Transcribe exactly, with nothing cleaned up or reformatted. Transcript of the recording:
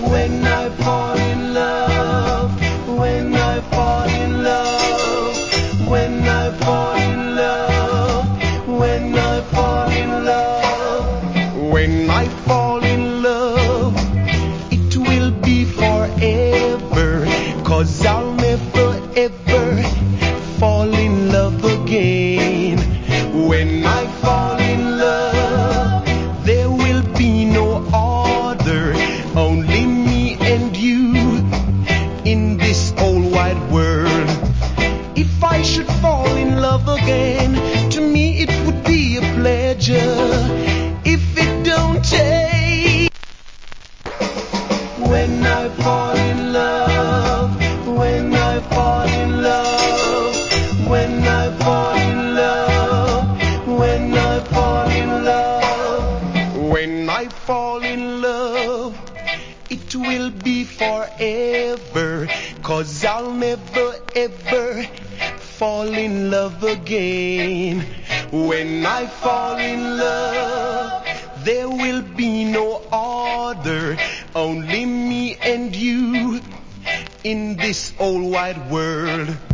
When I fall in love, when I fall in love, when I fall in love, when I fall in love, when I fall in love, it will be forever, 'cause I'll never ever fall in love again. When I fall in love, there will be no other, only me and you in this whole wide world. If I should fall in love again, to me it would be a pleasure. If it don't take, when I fall in love, when I fall in love, when I fall in love, when I fall in love, when I fall in love, it will be forever, 'cause I'll never ever fall in love again. When I fall in love, there will be no other, only me and you in this whole wide world.